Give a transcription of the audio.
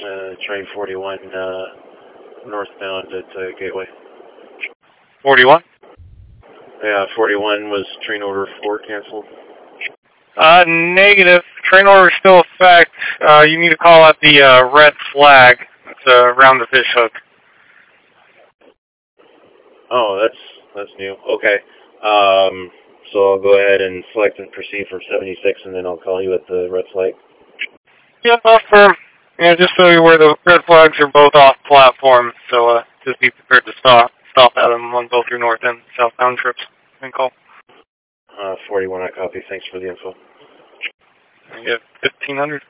Train 41 northbound at Gateway. 41? Yeah, 41 was train order 4 canceled. Negative. Train order is still in effect. You need to call out the red flag. It's around the fish hook. Oh, that's new. Okay. So I'll go ahead and select and proceed for 76, and then I'll call you at the red flag. Yep, off firm. Yeah, just so you're aware, the red flags are both off platform, so just be prepared to stop at them on both your north and southbound trips. And call. 41, I copy. Thanks for the info. You have 1500.